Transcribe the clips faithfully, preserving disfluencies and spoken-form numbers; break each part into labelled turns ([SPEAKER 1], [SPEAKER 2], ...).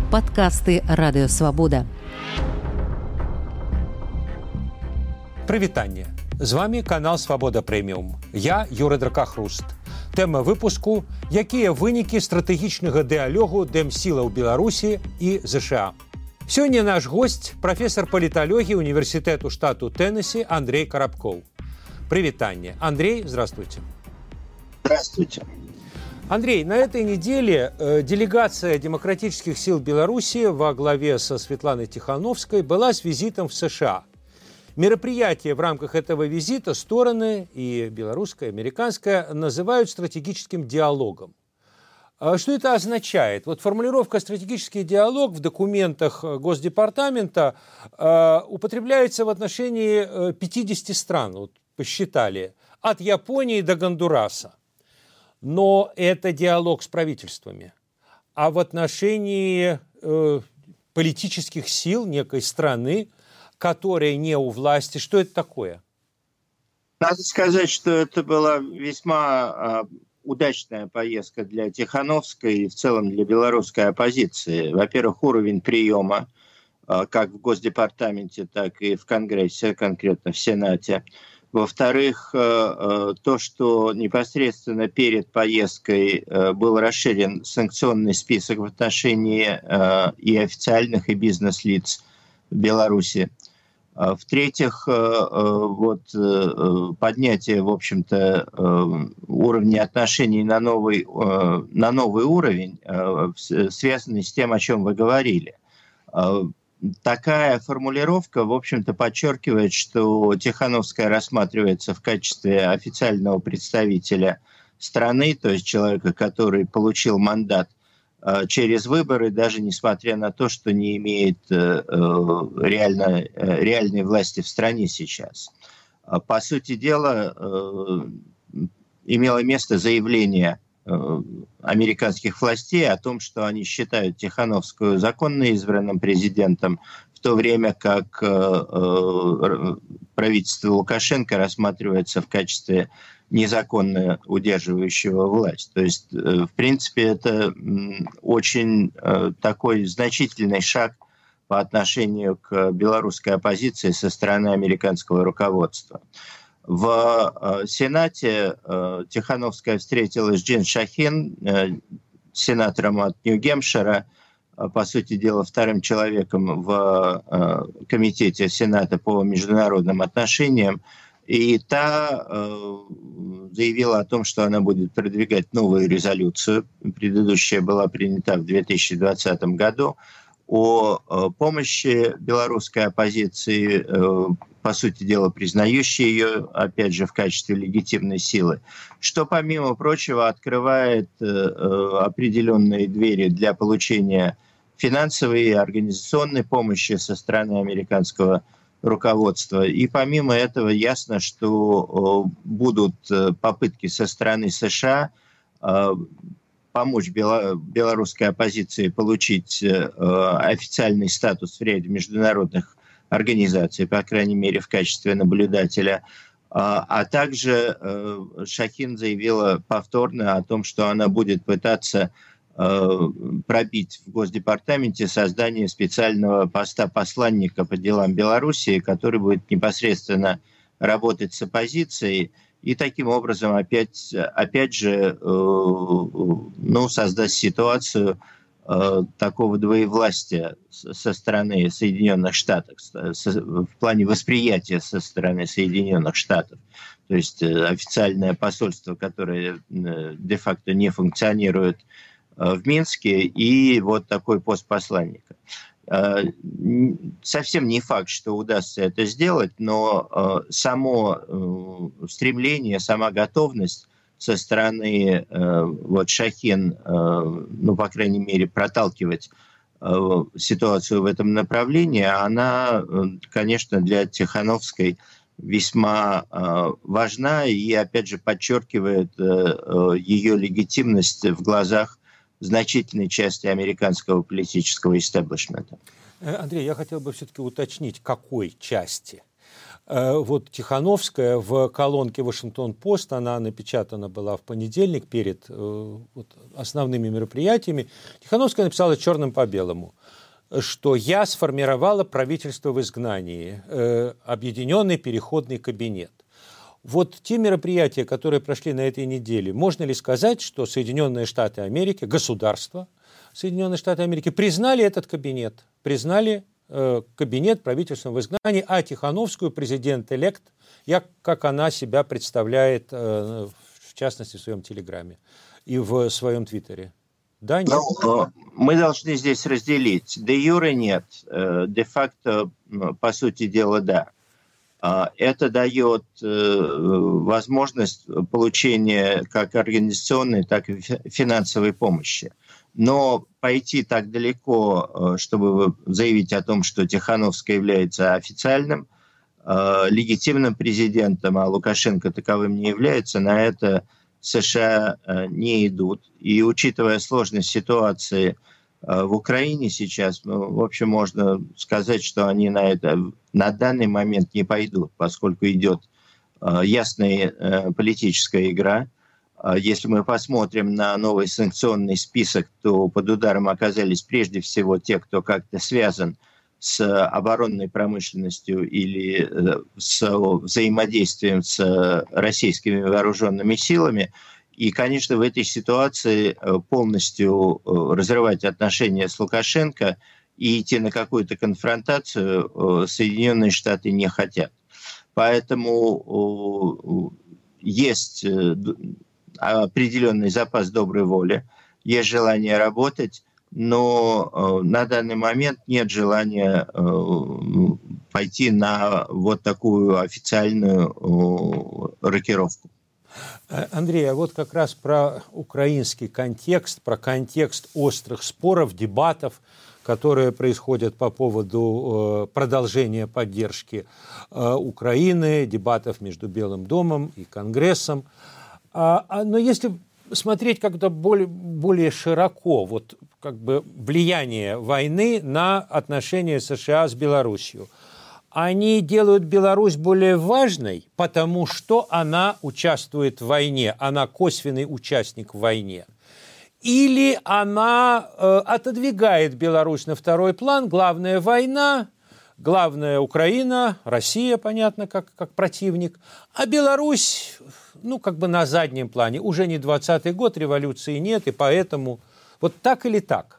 [SPEAKER 1] Падкасты радыёвабода.
[SPEAKER 2] Прывітанне. З вами канал Свабода Прэміум. Я Юрый Дракахруст. Тэма выпуску: якія вынікі стратэгічнага дыялогу дэмсілаў Беларусі і ЗША. Сёння наш госць прафесор паліталогіі універсітэту штату Теннесси Андрей Карабков. Прывітанне. Андрей, здравствуйте.
[SPEAKER 3] Здравствуйте.
[SPEAKER 2] Андрей, на этой неделе э, делегация демократических сил Беларуси во главе со Светланой Тихановской была с визитом в США. Мероприятие в рамках этого визита стороны, и белорусская, и американская, называют стратегическим диалогом. А что это означает? Вот формулировка «стратегический диалог» в документах Госдепартамента э, употребляется в отношении пятидесяти стран, вот посчитали, от Японии до Гондураса. Но это диалог с правительствами. А в отношении э, политических сил некой страны, которая не у власти, что это такое?
[SPEAKER 3] Надо сказать, что это была весьма э, удачная поездка для Тихановской и в целом для белорусской оппозиции. Во-первых, уровень приема э, как в Госдепартаменте, так и в Конгрессе, конкретно в Сенате. Во-вторых, то, что непосредственно перед поездкой был расширен санкционный список в отношении и официальных, и бизнес-лиц Беларуси. В-третьих, вот поднятие, в общем-то, уровня отношений на новый, на новый уровень, связанный с тем, о чем вы говорили. Такая формулировка, в общем-то, подчеркивает, что Тихановская рассматривается в качестве официального представителя страны, то есть человека, который получил мандат э, через выборы, даже несмотря на то, что не имеет э, реально, э, реальной власти в стране сейчас. По сути дела, э, имело место заявление американских властей о том, что они считают Тихановскую законно избранным президентом, в то время как правительство Лукашенко рассматривается в качестве незаконно удерживающего власть. То есть, в принципе, это очень такой значительный шаг по отношению к белорусской оппозиции со стороны американского руководства. В Сенате Тихановская встретилась с Джин Шахин, сенатором от Нью-Гэмпшира, по сути дела, вторым человеком в комитете Сената по международным отношениям. И та заявила о том, что она будет продвигать новую резолюцию. Предыдущая была принята в две тысячи двадцатом году. О помощи белорусской оппозиции, по сути дела, признающей ее, опять же, в качестве легитимной силы, что, помимо прочего, открывает определенные двери для получения финансовой и организационной помощи со стороны американского руководства. И помимо этого ясно, что будут попытки со стороны США помочь белорусской оппозиции получить официальный статус в ряде международных организаций, по крайней мере, в качестве наблюдателя. А также Шахин заявила повторно о том, что она будет пытаться пробить в Госдепартаменте создание специального поста посланника по делам Белоруссии, который будет непосредственно работать с оппозицией, и таким образом опять, опять же ну, создать ситуацию такого двоевластия со стороны Соединенных Штатов, в плане восприятия со стороны Соединенных Штатов. То есть официальное посольство, которое де-факто не функционирует в Минске, и вот такой пост посланника. Совсем не факт, что удастся это сделать, но само стремление, сама готовность со стороны вот, Шахин, ну, по крайней мере, проталкивать ситуацию в этом направлении, она, конечно, для Тихановской весьма важна и, опять же, подчеркивает ее легитимность в глазах значительной части американского политического истеблишмента.
[SPEAKER 2] Андрей, я хотел бы все-таки уточнить, какой части. Вот Тихановская в колонке «Вашингтон-Пост», она напечатана была в понедельник перед вот, основными мероприятиями, Тихановская написала черным по белому, что я сформировала правительство в изгнании, объединенный переходный кабинет. Вот те мероприятия, которые прошли на этой неделе, можно ли сказать, что Соединенные Штаты Америки, государство Соединенные Штаты Америки признали этот кабинет, признали кабинет правительством в изгнании, а Тихановскую президент-элект, как она себя представляет, в частности, в своем телеграме и в своем твиттере? Да, нет?
[SPEAKER 3] Ну, мы должны здесь разделить. Де юре нет, де-факто, по сути дела, да. Это дает возможность получения как организационной, так и финансовой помощи. Но пойти так далеко, чтобы заявить о том, что Тихановская является официальным, легитимным президентом, а Лукашенко таковым не является, на это США не идут. И учитывая сложность ситуации в Украине сейчас, ну, в общем, можно сказать, что они на это на данный момент не пойдут, поскольку идет ясная политическая игра. Если мы посмотрим на новый санкционный список, то под ударом оказались прежде всего те, кто как-то связан с оборонной промышленностью или с взаимодействием с российскими вооруженными силами. И, конечно, в этой ситуации полностью разрывать отношения с Лукашенко и идти на какую-то конфронтацию Соединенные Штаты не хотят. Поэтому есть определенный запас доброй воли, есть желание работать, но на данный момент нет желания пойти на вот такую официальную рокировку.
[SPEAKER 2] Андрей, а вот как раз про украинский контекст, про контекст острых споров, дебатов, которые происходят по поводу продолжения поддержки Украины, дебатов между Белым домом и Конгрессом. Но если смотреть как-то более, более широко, вот как бы влияние войны на отношения США с Белоруссией, они делают Беларусь более важной, потому что она участвует в войне, она косвенный участник в войне. Или она э, отодвигает Беларусь на второй план, главная война, главная Украина, Россия, понятно, как, как противник, а Беларусь, ну, как бы на заднем плане. Уже не двадцатый год, революции нет, и поэтому вот так или так?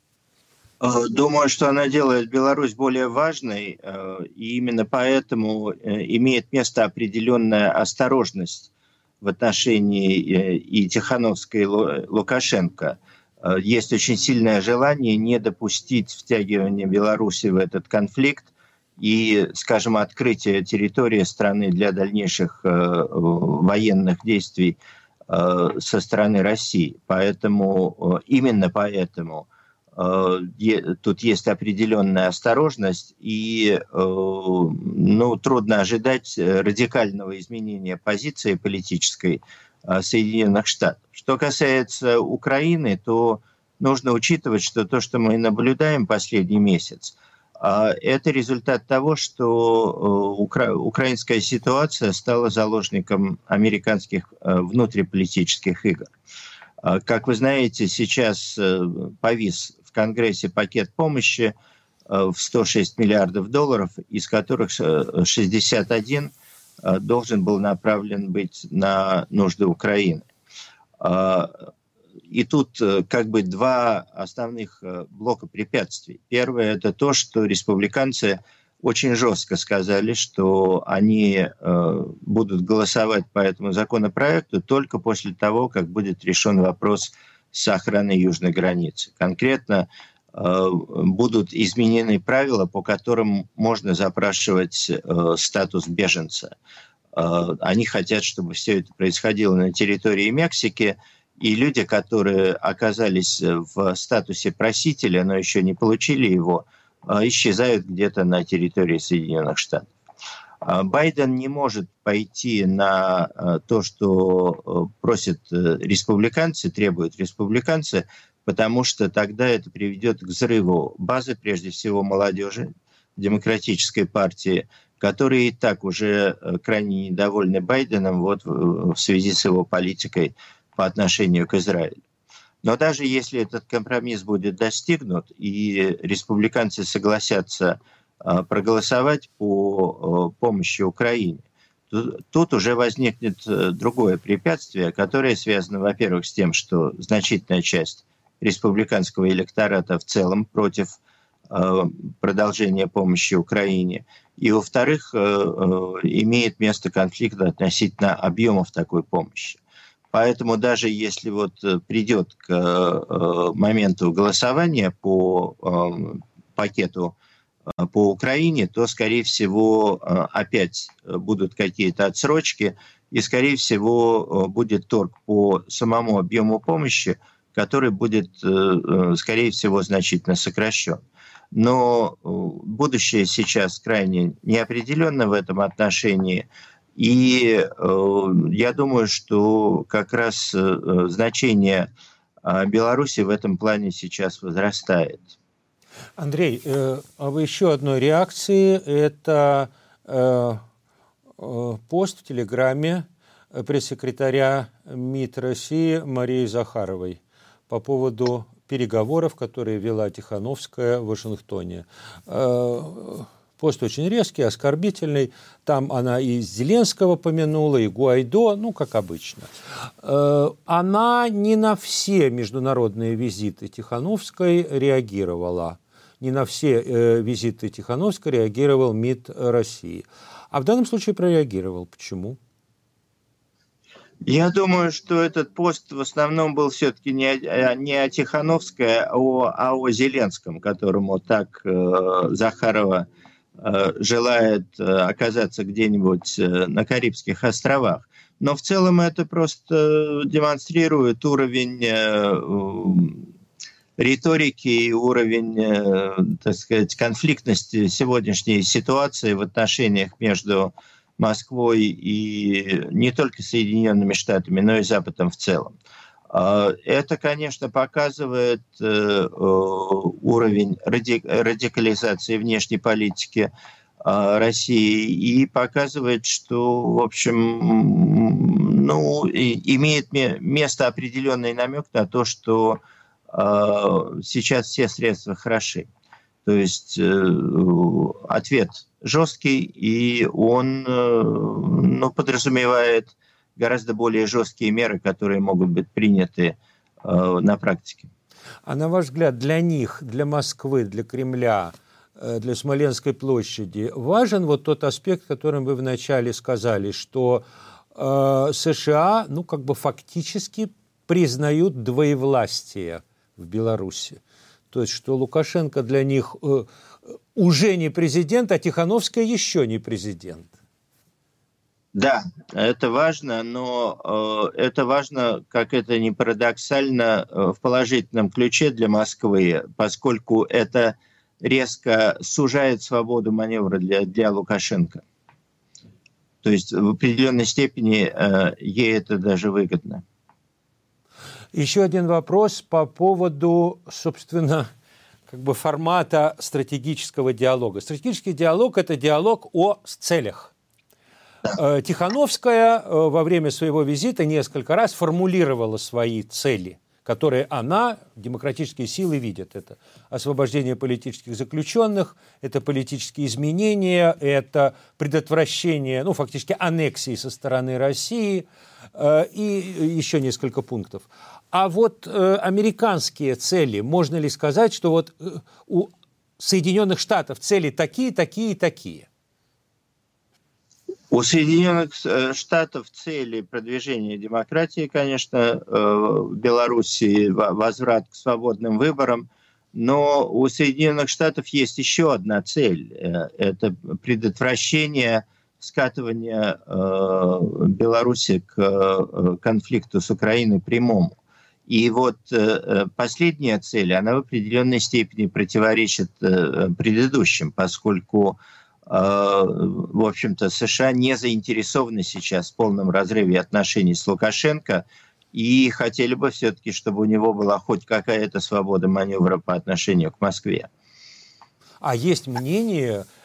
[SPEAKER 3] Думаю, что она делает Беларусь более важной, и именно поэтому имеет место определенная осторожность в отношении и Тихановской, и Лукашенко. Есть очень сильное желание не допустить втягивания Беларуси в этот конфликт и, скажем, открытие территории страны для дальнейших военных действий со стороны России. Поэтому, именно поэтому тут есть определенная осторожность, и ну, трудно ожидать радикального изменения позиции политической Соединенных Штатов. Что касается Украины, то нужно учитывать, что то, что мы наблюдаем последний месяц, это результат того, что укра- украинская ситуация стала заложником американских внутриполитических игр. Как вы знаете, сейчас повис в Конгрессе пакет помощи в сто шесть миллиардов долларов, из которых шестьдесят один должен был направлен быть на нужды Украины. И тут как бы два основных блока препятствий. Первое – это то, что республиканцы очень жестко сказали, что они э, будут голосовать по этому законопроекту только после того, как будет решен вопрос с охраной южной границы. Конкретно э, будут изменены правила, по которым можно запрашивать э, статус беженца. Э, они хотят, чтобы все это происходило на территории Мексики, и люди, которые оказались в статусе просителя, но еще не получили его, исчезают где-то на территории Соединенных Штатов. Байден не может пойти на то, что просят республиканцы, требуют республиканцы, потому что тогда это приведет к взрыву базы, прежде всего молодежи, демократической партии, которые и так уже крайне недовольны Байденом вот в связи с его политикой по отношению к Израилю. Но даже если этот компромисс будет достигнут, и республиканцы согласятся проголосовать по помощи Украине, тут уже возникнет другое препятствие, которое связано, во-первых, с тем, что значительная часть республиканского электората в целом против продолжения помощи Украине, и, во-вторых, имеет место конфликт относительно объемов такой помощи. Поэтому даже если вот придет к моменту голосования по пакету по Украине, то, скорее всего, опять будут какие-то отсрочки, и, скорее всего, будет торг по самому объему помощи, который будет, скорее всего, значительно сокращен. Но будущее сейчас крайне неопределенно в этом отношении, и я думаю, что как раз значение Беларуси в этом плане сейчас возрастает.
[SPEAKER 2] Андрей, э, об еще одной реакции. Это э, э, пост в Телеграме пресс-секретаря МИД России Марии Захаровой по поводу переговоров, которые вела Тихановская в Вашингтоне. Э, пост очень резкий, оскорбительный. Там она и Зеленского помянула, и Гуайдо, ну, как обычно. Э, она не на все международные визиты Тихановской реагировала. Не на все э, визиты Тихановской реагировал МИД России. А в данном случае прореагировал. Почему?
[SPEAKER 3] Я думаю, что этот пост в основном был все-таки не о, не о Тихановской, а о, а о Зеленском, которому так э, Захарова э, желает э, оказаться где-нибудь э, на Карибских островах. Но в целом это просто демонстрирует уровень э, риторики и уровень, так сказать, конфликтности сегодняшней ситуации в отношениях между Москвой и не только Соединенными Штатами, но и Западом в целом. Это, конечно, показывает уровень радикализации внешней политики России и показывает, что, в общем, ну, имеет место определенный намек на то, что сейчас все средства хороши. То есть ответ жесткий, и он ну, подразумевает гораздо более жесткие меры, которые могут быть приняты на практике.
[SPEAKER 2] А на ваш взгляд, для них, для Москвы, для Кремля, для Смоленской площади важен вот тот аспект, которым вы вначале сказали, что США, ну, как бы фактически признают двоевластие в Беларуси. То есть, что Лукашенко для них э, уже не президент, а Тихановская еще не президент.
[SPEAKER 3] Да, это важно, но э, это важно, как это ни парадоксально, э, в положительном ключе для Москвы, поскольку это резко сужает свободу маневра для, для Лукашенко. То есть в определенной степени э, ей это даже выгодно.
[SPEAKER 2] Еще один вопрос по поводу, собственно, как бы формата стратегического диалога. Стратегический диалог – это диалог о целях. Тихановская во время своего визита несколько раз формулировала свои цели, которые она, демократические силы, видят. Это освобождение политических заключенных, это политические изменения, это предотвращение, ну, фактически аннексии со стороны России и еще несколько пунктов. А вот э, американские цели, можно ли сказать, что вот э, у Соединенных Штатов цели такие, такие, такие?
[SPEAKER 3] У Соединенных Штатов цели продвижения демократии, конечно, в Беларуси возврат к свободным выборам, но у Соединенных Штатов есть еще одна цель – это предотвращение скатывания Беларуси к конфликту с Украиной прямому. И вот последняя цель, она в определенной степени противоречит предыдущим, поскольку, в общем-то, США не заинтересованы сейчас в полном разрыве отношений с Лукашенко и хотели бы все-таки, чтобы у него была хоть какая-то свобода маневра по отношению к Москве.
[SPEAKER 2] А есть мнение,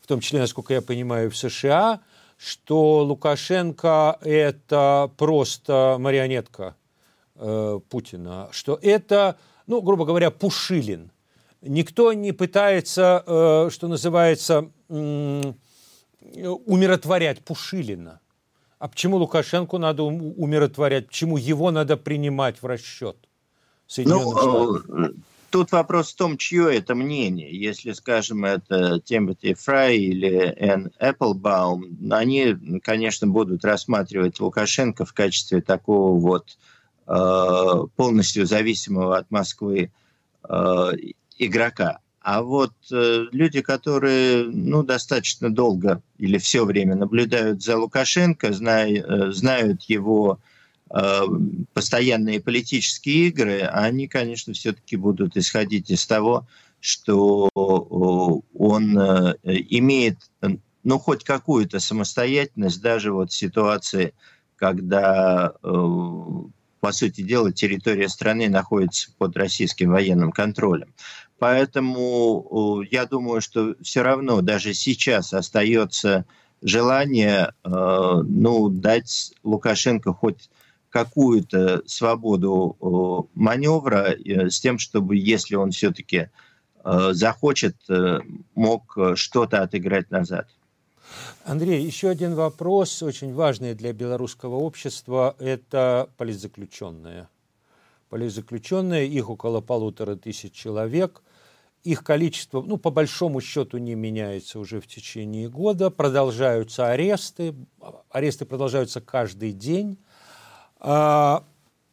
[SPEAKER 2] в том числе, насколько я понимаю, в США, что Лукашенко – это просто марионетка э, Путина, что это, ну, грубо говоря, Пушилин. Никто не пытается, э, что называется, э, умиротворять Пушилина. А почему Лукашенко надо умиротворять? Почему его надо принимать в расчет Соединенных
[SPEAKER 3] ну,
[SPEAKER 2] Штатов?
[SPEAKER 3] Тут вопрос в том, чье это мнение. Если, скажем, это Тимоти Фрай или Энн Эпплбаум, они, конечно, будут рассматривать Лукашенко в качестве такого вот э, полностью зависимого от Москвы э, игрока. А вот э, люди, которые ну, достаточно долго или все время наблюдают за Лукашенко, знай, э, знают его постоянные политические игры, они, конечно, все-таки будут исходить из того, что он имеет, ну, хоть какую-то самостоятельность даже вот в ситуации, когда, по сути дела, территория страны находится под российским военным контролем. Поэтому я думаю, что все равно даже сейчас остается желание, ну, дать Лукашенко хоть какую-то свободу маневра с тем, чтобы, если он все-таки захочет, мог что-то отыграть назад.
[SPEAKER 2] Андрей, еще один вопрос, очень важный для белорусского общества, это политзаключенные. Политзаключенные, их около полутора тысяч человек. Их количество, ну, по большому счету, не меняется уже в течение года. Продолжаются аресты. Аресты продолжаются каждый день. Во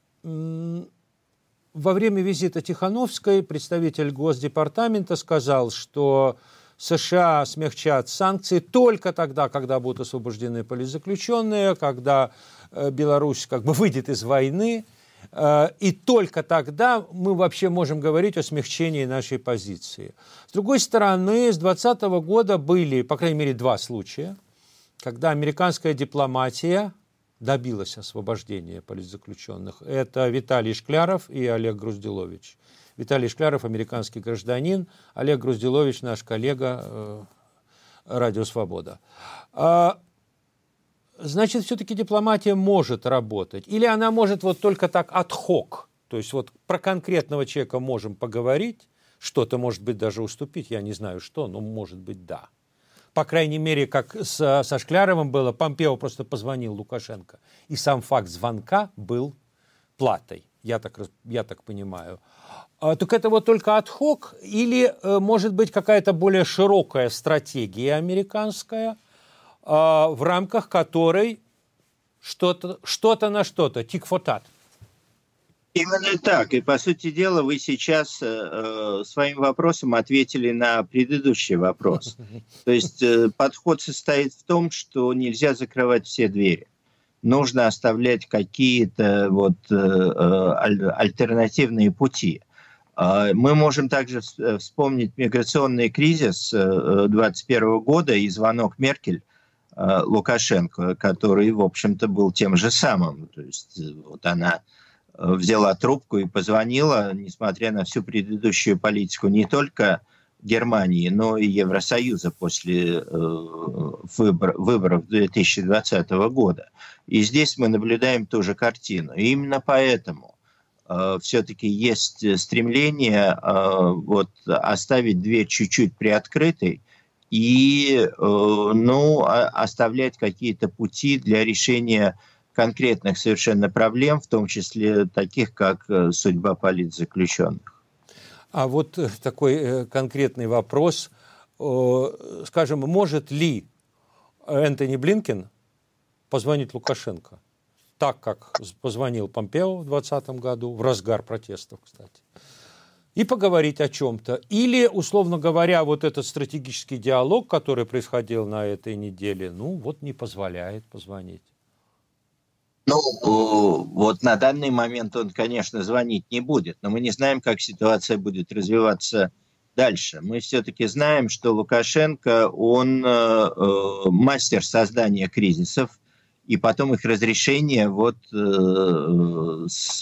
[SPEAKER 2] время визита Тихановской представитель Госдепартамента сказал, что США смягчат санкции только тогда, когда будут освобождены политзаключенные, когда Беларусь как бы выйдет из войны, и только тогда мы вообще можем говорить о смягчении нашей позиции. С другой стороны, с двадцатого года были, по крайней мере, два случая, когда американская дипломатия добилась освобождения политзаключенных. Это Виталий Шкляров и Олег Грузделович. Виталий Шкляров – американский гражданин, Олег Грузделович – наш коллега э, «Радио Свобода». А, значит, все-таки дипломатия может работать. Или она может вот только так ад-хок. То есть вот про конкретного человека можем поговорить, что-то, может быть, даже уступить. Я не знаю, что, но может быть, да. По крайней мере, как с, со Шкляровым было, Помпео просто позвонил Лукашенко. И сам факт звонка был платой, я так, я так понимаю. А, так это вот только ад-хок или, может быть, какая-то более широкая стратегия американская, а, в рамках которой что-то, что-то на что-то, тик-фо-тат?
[SPEAKER 3] Именно так. И, по сути дела, вы сейчас э, своим вопросом ответили на предыдущий вопрос. То есть э, подход состоит в том, что нельзя закрывать все двери. Нужно оставлять какие-то вот, э, э, альтернативные пути. Э, мы можем также вспомнить миграционный кризис двадцать первого года и звонок Меркель э, Лукашенко, который, в общем-то, был тем же самым. То есть вот она взяла трубку и позвонила, несмотря на всю предыдущую политику не только Германии, но и Евросоюза после э, выбор, выборов две тысячи двадцатого года. И здесь мы наблюдаем ту же картину. И именно поэтому э, все-таки есть стремление э, вот, оставить дверь чуть-чуть приоткрытой и э, ну, оставлять какие-то пути для решения конкретных совершенно проблем, в том числе таких, как судьба политзаключенных.
[SPEAKER 2] А вот такой конкретный вопрос. Скажем, может ли Энтони Блинкен позвонить Лукашенко? Так, как позвонил Помпео в двадцатом году, в разгар протестов, кстати, и поговорить о чем-то. Или, условно говоря, вот этот стратегический диалог, который происходил на этой неделе, ну вот не позволяет позвонить.
[SPEAKER 3] Ну, вот на данный момент он, конечно, звонить не будет, но мы не знаем, как ситуация будет развиваться дальше. Мы все-таки знаем, что Лукашенко, он э, мастер создания кризисов, и потом их разрешения вот, э, с,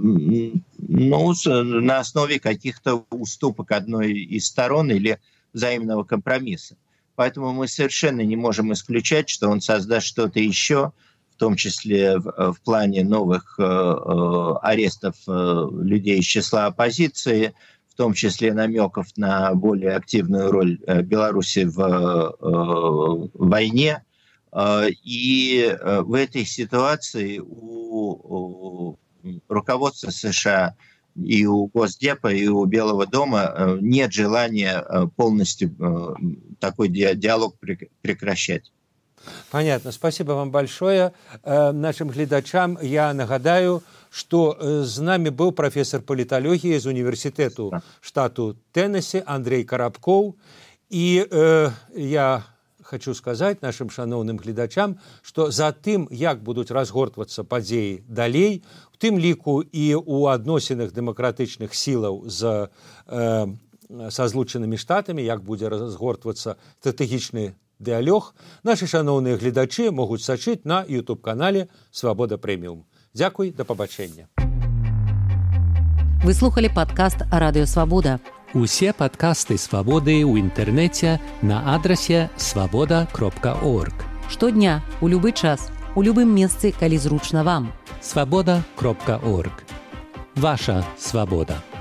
[SPEAKER 3] ну, с, на основе каких-то уступок одной из сторон или взаимного компромисса. Поэтому мы совершенно не можем исключать, что он создаст что-то еще, в том числе в, в плане новых э, э, арестов э, людей из числа оппозиции, в том числе намеков на более активную роль э, Беларуси в э, войне. Э, и э, в этой ситуации у, у руководства США и у Госдепа, и у Белого дома э, нет желания э, полностью э, такой ди- диалог прек- прекращать.
[SPEAKER 2] Понятно. Спасибо вам большое. Э, нашим глядачам я нагадаю, что э, з нами был профессор политологии из университету штату Теннесси Андрей Карабков. И э, я хочу сказать нашим шановным глядачам, что за тым, як будут разгортвацца падзеі далей, у тым ліку і у адносінах дэмакратычных сілаў з, э, са злучанымі штатамі, як будзе разгортвацца стратэгічны дыалог, наши шановные глядачи могут сачыць на YouTube-канале «Свобода Премиум». Дзякуй, до пабачэння.
[SPEAKER 1] Вы слухали падкаст «Радыё Свабода».
[SPEAKER 4] Усе падкасты «Свабоды» ў інтэрнэце на адрасе свабода кропка орг.
[SPEAKER 1] Штодня, у любы час, у любым месцы, калі зручна вам.
[SPEAKER 4] свабода кропка орг. Ваша свабода.